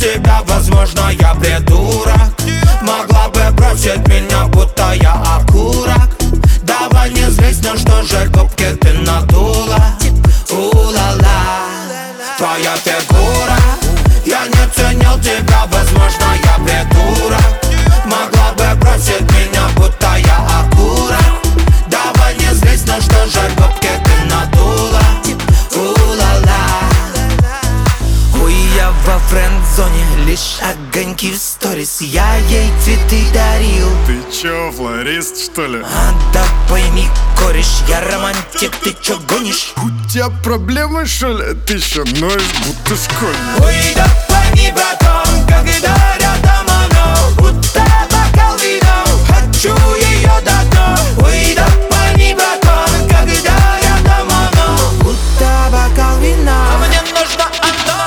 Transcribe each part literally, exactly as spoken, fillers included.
тебя, возможно, я придурок. Могла бы бросить меня, будто я окурок. Давай не злись, ну что же губки ты надула. У-ла-ла, твоя фигура. Я не ценил тебя, возможно, я придурок. Могла бы бросить меня, будто я окурок. Давай не злись, ну что же губки ты надула. У-ла-ла. Ой, я во френд-зоне, лишь огоньки в сторис. Я ей цветы дарил. Ты чё, флорист, что ли? А да пойми, кореш, я романтик, ты чё гонишь? У тебя проблемы, что ли? Ты ещё ноешь, будто школьник. Ой, да пойми, братан, когда рядом оно, будто бокал вина, хочу её до дна. Ой, да пойми, братан, когда рядом оно, будто бокал вина. А мне нужно оно.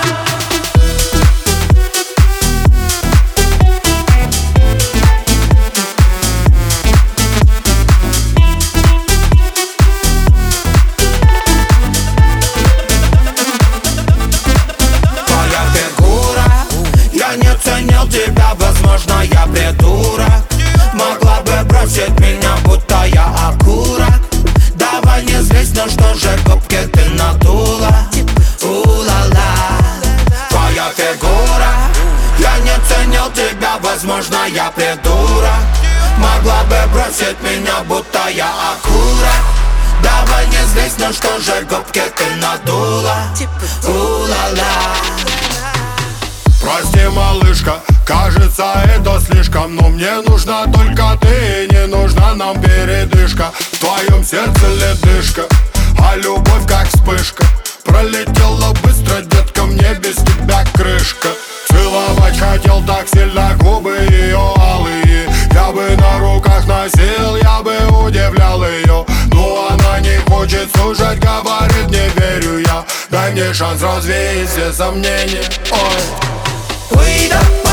Тебя, возможно, я придурок. Могла бы бросить меня, будто я окурок. Давай не злись, ну что же губки ты надула. У-ла-ла, твоя фигура. Я не ценил тебя, возможно, я придурок. Могла бы бросить меня, будто я окурок. Давай не злись, ну что же губки ты надула. У-ла-ла. Прости, малышка, кажется, это слишком. Но мне нужна только ты, не нужна нам передышка. В твоем сердце ледышка, а любовь как вспышка. Пролетела быстро, детка, мне без тебя крышка. Целовать хотел так сильно, губы ее алые. Я бы на руках носил, я бы удивлял ее. Но она не хочет слушать, говорит, не верю я. Дай мне шанс развеять все сомнения. Ой. Ой, да